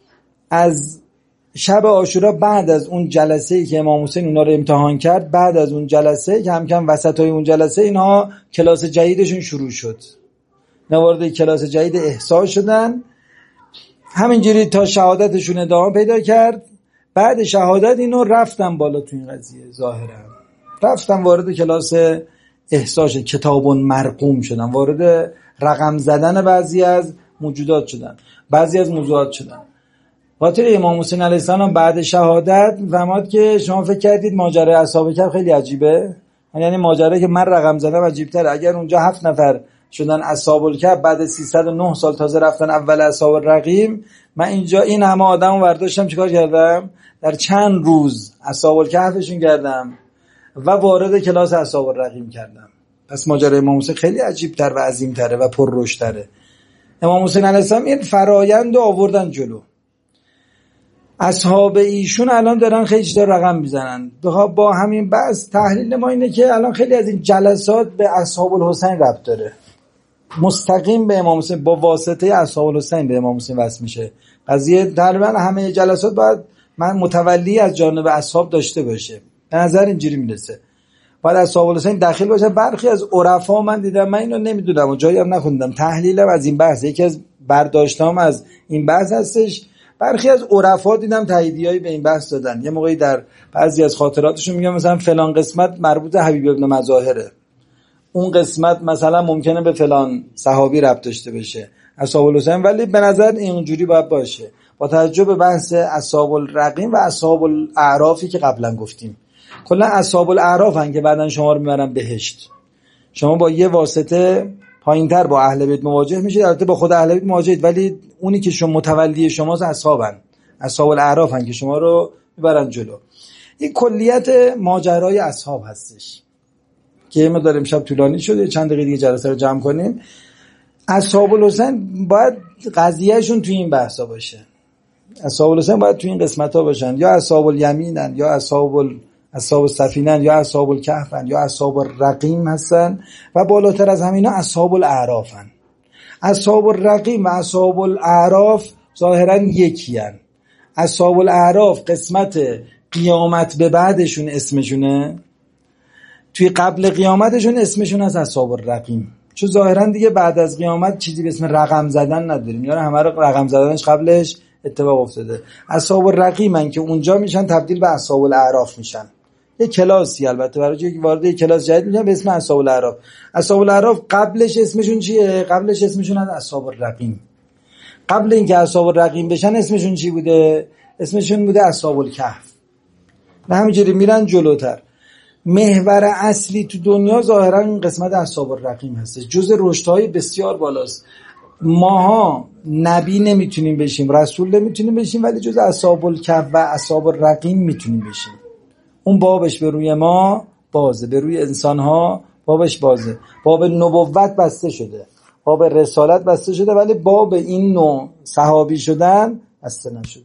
از شب عاشورا بعد از اون جلسه‌ای که امام حسین اونا رو امتحان کرد، بعد از اون جلسه کم کم وسطای اون جلسه اینها کلاس جدیدشون شروع شد، وارد کلاس جدید احساس شدن، همینجوری تا شهادتشون ادامه پیدا کرد. بعد شهادت اینو رفتن بالا تو این قضیه، ظاهرا رفتن وارد کلاس احساس کتابون مرقوم شدن، وارد رقم زدن بعضی از موجودات شدن، بعضی از موضوعات شدن. خاطر امام حسین علیه السلام بعد شهادت فهمید که شما فکر کردید ماجرای اصحاب کهف خیلی عجیبه، یعنی ماجرایی که من رقم زدم عجیب‌تره. اگر اونجا هفت نفر شدن اصحاب الکهف، بعد سیصد و نه سال تازه رفتن اول اصحاب الرقیم، من اینجا این همه آدمو برداشتم چیکار کردم؟ در چند روز اصحاب الکهفشون کردم و وارد کلاس اصحاب الرقیم کردم. پس ماجرای امام حسین خیلی عجیب‌تر و عظیم‌تره و پررشدتره. امام حسین علیه السلام این فرآیند رو آوردن جلو. اصحاب ایشون الان دارن خیلی چیزا رقم میزنن. با همین بحث تحلیل ما اینه که الان خیلی از این جلسات به اصحاب الحسین ربط داره، مستقیم به امام حسین، با واسطه اصحاب الحسین به امام حسین وصل میشه قضیه. تقریبا همه جلسات باید من متولی از جانب اصحاب داشته باشه، به نظر اینجوری میرسه. باید اصحاب الحسین داخل باشه. برخی از عرفا من دیدم، من اینو نمیدونم و جایی هم نخوندم، تحلیلم از این بحث، یکی از برداشتام از این بحث هستش، برخی از عرفا دیدم تاییدیایی به این بحث دادن. یه موقعی در بعضی از خاطراتشون میگم مثلا فلان قسمت مربوط حبیب ابن مظاهره، اون قسمت مثلا ممکنه به فلان صحابی ربط داشته باشه اصحاب الحسین، ولی به نظر اینجوری باید باشه با توجه به بحث اصحاب الرقیم و اصحاب الاعرافی که قبلا گفتیم. کلا اصحاب الاعراف هن که بعدن شما رو میبرن بهشت، شما با یه واسطه پایینتر با اهل بیت مواجه میشید، البته با خود اهل بیت مواجهید، ولی اونی که شما متولی شماست اصحابن، اصحاب الاعراف هن که شما رو میبرن جلو. این کلیت ماجرای اصحاب هستش که ما داریم شب طولانی شده، چند دقیقه دیگه جلسه رو جمع کنیم. اصحاب الحسین باید قضیهشون توی این بحثا باشه، اصحاب الحسین باید توی این قسمت ها باشن، یا اصحاب الیمینن، یا اصحاب ال... اصحاب السفینن، یا اصحاب الکهفن، یا اصحاب الرقیم هستن، و بالاتر از همینا اصحاب الاعرافن. اصحاب الرقیم و اصحاب الاعراف ظاهرا یکی هن. اصحاب الاعراف قسمت قیامت به بعدشون اسمشونه، توی قبل قیامتشون اسمشون از اصحاب الرقیم، چون ظاهرا دیگه بعد از قیامت چیزی به اسم رقم زدن نداریم، یعنی همه رو رقم زدنش قبلش اتفاق افتاده. اصحاب الرقیمن که اونجا میشن تبدیل به اصحاب الاعراف میشن، یه کلاسی البته برای اینکه وارد یه کلاس جدید میشن به اسم اصحاب الاعراف. اصحاب الاعراف قبلش اسمشون چیه؟ قبلش اسمشون از اصحاب الرقیم. قبل اینکه اصحاب الرقیم بشن اسمشون چی بوده؟ اسمشون بوده اصحاب الکهف. و همینجوری میرن جلوتر. محور اصلی تو دنیا ظاهرا این قسمت اصحاب الرقیم هست، جزء رشدهای بسیار بالاست. ماها نبی نمیتونیم بشیم، رسول نمیتونیم بشیم، ولی جزء اصحاب الکهف و اصحاب الرقیم میتونیم بشیم. اون بابش به روی ما بازه، به روی انسانها بابش بازه. باب نبوت بسته شده، باب رسالت بسته شده، ولی باب این نوع صحابی شدن بسته نشده.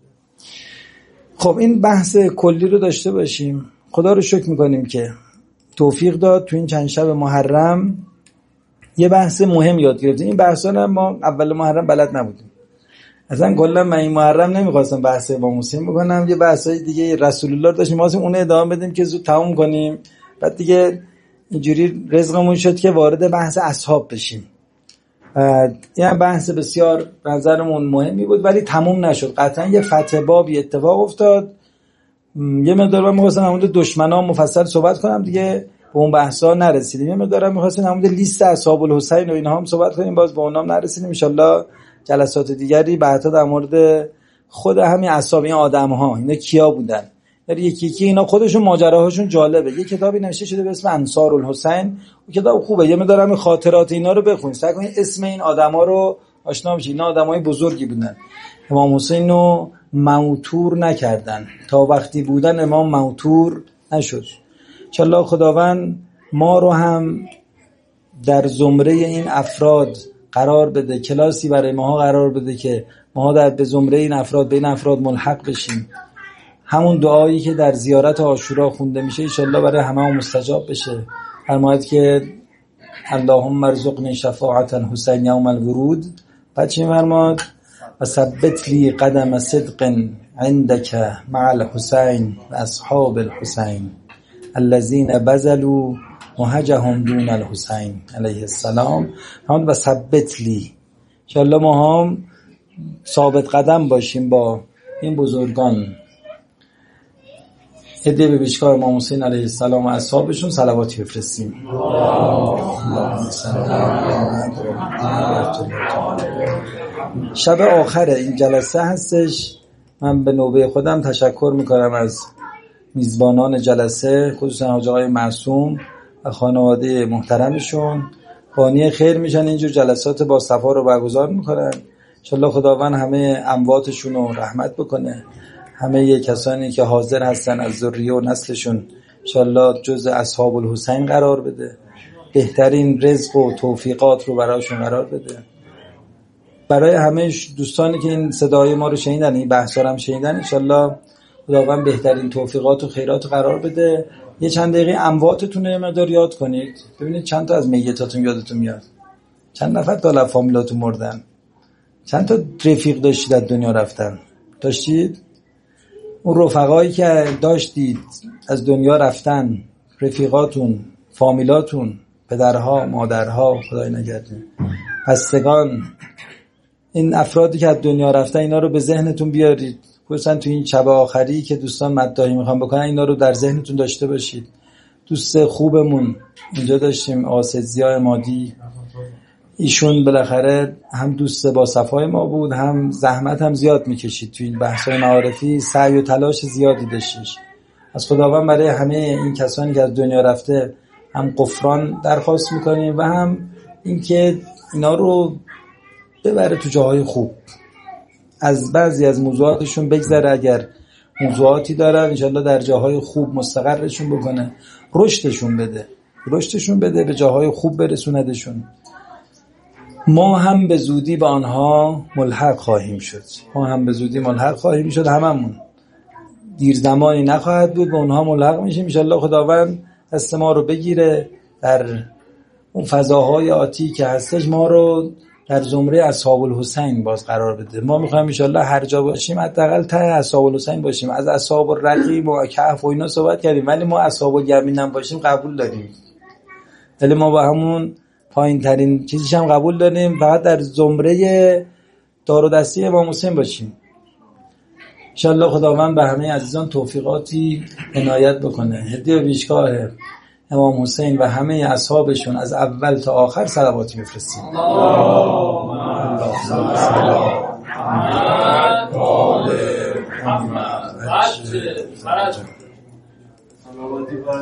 خب این بحث کلی رو داشته باشیم. خدا رو شکر میکنیم که توفیق داد تو این چند شب محرم یه بحث مهم یاد گرفتیم. این بحثا رو ما اول محرم بلد نبودیم، اصلا کلا من این محرم نمیخواستم بحث امام حسین بکنم، یه بحثای دیگه رسول الله رو داشتیم، واسه اون ادامه بدیم که زود تموم کنیم. بعد دیگه اینجوری رزقمون شد که وارد بحث اصحاب بشیم. این بحث بسیار نظرمون مهمی بود ولی تموم نشد، قطعا یه فتح بابی اتفاق افتاد. یه مقدار من می‌خواستم در مورد دشمنان مفصل صحبت کنم، دیگه به اون بحثا نرسیدیم. یه مقدار می‌خواستم در مورد لیست اصحاب الحسین و اینها هم صحبت کنیم، باز به اونام نرسیدیم. ان شاءالله جلسات دیگری بعدا در مورد خود همین اصحاب، این آدم‌ها اینا کیا بودن، در یکی یکی اینا خودشون ماجراهاشون جالبه. یه کتابی نوشته شده به اسم انصار الحسین، اون کتاب خوبه، یه مقدارم خاطرات اینا رو بخونید، سعی کنید اسم این آدما رو آشنا بشید. اینا آدمای بزرگی بودن. امام حسین رو موتور نکردن، تا وقتی بودن امام موتور نشد. انشالله خداوند ما رو هم در زمره این افراد قرار بده، کلاسی برای ماها قرار بده که ماها در به زمره این افراد به این افراد ملحق بشیم. همون دعایی که در زیارت عاشورا خونده میشه انشالله برای همه هم مستجاب بشه. فرماید که اللهم ارزقنی شفاعت الحسین یوم الورود. بعد چی فرماد؟ و ثبت لی قدم صدق عندك مع الحسین و اصحاب الحسین الذين بذلوا مهجهم دون الحسین علیه السلام. و ثبت لی، انشالله ما هم ثابت قدم باشیم با این بزرگان. هدیه به پیشگاه امام حسین علیه السلام و اصحابشون صلواتی بفرستیم. شب آخر این جلسه هستش. من به نوبه خودم تشکر میکنم از میزبانان جلسه، خصوصا حاج آقای معصوم و خانواده محترمشون. بانی خیر میشن، اینجور جلسات با صفا رو برگزار میکنن. انشالله خداوند همه امواتشون رو رحمت بکنه، همه کسانی که حاضر هستن از ذریه و نسلشون انشالله جز اصحاب الحسین قرار بده، بهترین رزق و توفیقات رو براشون قرار بده. برای همه دوستانی که این صدای ما رو شنیدن، این بحثا رو هم شنیدن، انشالله خداوند بهترین توفیقات و خیرات رو قرار بده. یه چند دقیقه امواتتون رو مقدار یاد کنید، ببینید چند تا از میتاتون یادتون میاد، چند نفر تا فامیلاتون مردن، چند تا رفیق داشتید از دنیا رفتن، داشتید؟ اون رفقایی که داشتید از دنیا رفتن، رفیقاتون، فامیلاتون، پدرها، مادرها، خدای نگرده، خستگان، این افرادی که از دنیا رفتن، اینا رو به ذهنتون بیارید. خصوصا تو این شب آخری که دوستان مداحی میخوان بکنن، اینا رو در ذهنتون داشته باشید. دوست خوبمون اینجا داشتیم، آسد ضیاء مادی، ایشون بالاخره هم دوست با صفای ما بود، هم زحمت هم زیاد میکشید تو این بحث‌های معارفی، سعی و تلاش زیادی داشتیش. از خداوند برای همه این کسانی که از دنیا رفته هم غفران درخواست میکنیم و هم اینکه اینا رو ببره تو جاهای خوب، از بعضی از موضوعاتشون بگذره، اگر موضوعاتی دارن انشالله در جاهای خوب مستقرشون بکنه، رشدشون بده رشدشون بده به جاهای خوب برسوندشون. ما هم به زودی به آنها ملحق خواهیم شد، ما هم به زودی ملحق خواهیم شد، هممون دیر زمانی نخواهد بود به اونها ملحق میشیم. انشالله خداوند دست ما رو بگیره، در اون فضاهای آتی که هستش ما رو در زمره اصحاب الحسین باز قرار بده. ما میخوایم انشالله هر جا باشیم حداقل ته اصحاب الحسین باشیم. از اصحاب الرقیم و کهف و اینا صحبت کردیم، ولی ما اصحاب الیمین هم باشیم قبول داریم، ولی ما با همون پایین ترین چیزیش هم قبول داریم، فقط در زمره دار و دستی امام حسین باشیم. انشالله خداوند به همه عزیزان توفیقاتی عنایت بکنه. هدیه پیشگاه امام حسین و همه اصحابشون از اول تا آخر صلواتی بفرستیم. اللهم صل علی محمد و آل محمد.